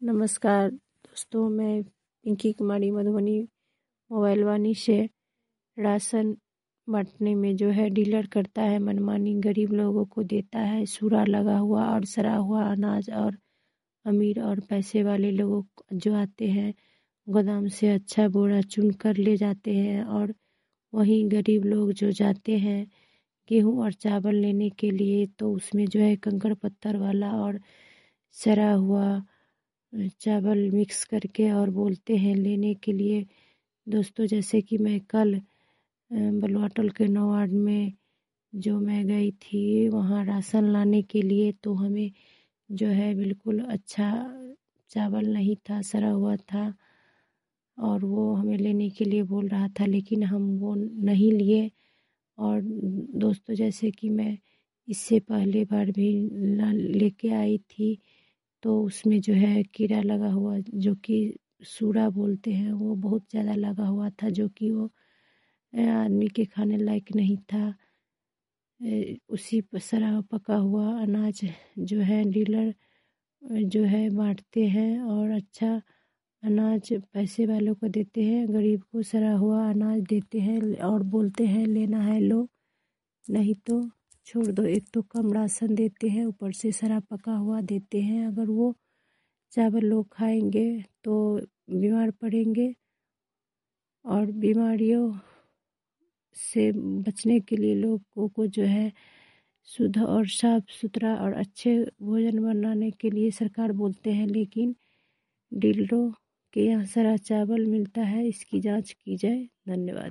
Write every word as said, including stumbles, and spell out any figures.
नमस्कार दोस्तों, मैं पिंकी कुमारी मधुबनी मोबाइल वाणी से राशन बांटने में जो है डीलर करता है मनमानी, गरीब लोगों को देता है सूरा लगा हुआ और सड़ा हुआ अनाज, और अमीर और पैसे वाले लोगों जो आते हैं गोदाम से अच्छा बोरा चुन कर ले जाते हैं, और वहीं गरीब लोग जो जाते हैं गेहूं और चावल लेने के लिए तो उसमें जो है कंकड़ पत्थर वाला और सड़ा हुआ चावल मिक्स करके और बोलते हैं लेने के लिए। दोस्तों, जैसे कि मैं कल बलवाटल के नवाड में जो मैं गई थी वहाँ राशन लाने के लिए, तो हमें जो है बिल्कुल अच्छा चावल नहीं था, सड़ा हुआ था, और वो हमें लेने के लिए बोल रहा था, लेकिन हम वो नहीं लिए। और दोस्तों, जैसे कि मैं इससे पहले बार भी लेके आई थी तो उसमें जो है कीड़ा लगा हुआ, जो कि सूड़ा बोलते हैं, वो बहुत ज़्यादा लगा हुआ था, जो कि वो आदमी के खाने लायक नहीं था। उसी पर सड़ा पका हुआ अनाज जो है डीलर जो है बांटते हैं, और अच्छा अनाज पैसे वालों को देते हैं, गरीब को सड़ा हुआ अनाज देते हैं और बोलते हैं लेना है लो, नहीं तो छोड़ दो। एक तो कम राशन देते हैं, ऊपर से सड़ा पका हुआ देते हैं। अगर वो चावल लोग खाएंगे तो बीमार पड़ेंगे, और बीमारियों से बचने के लिए लोगों को जो है शुद्ध और साफ सुथरा और अच्छे भोजन बनाने के लिए सरकार बोलते हैं, लेकिन डीलरों के यहाँ सारा चावल मिलता है। इसकी जांच की जाए। धन्यवाद।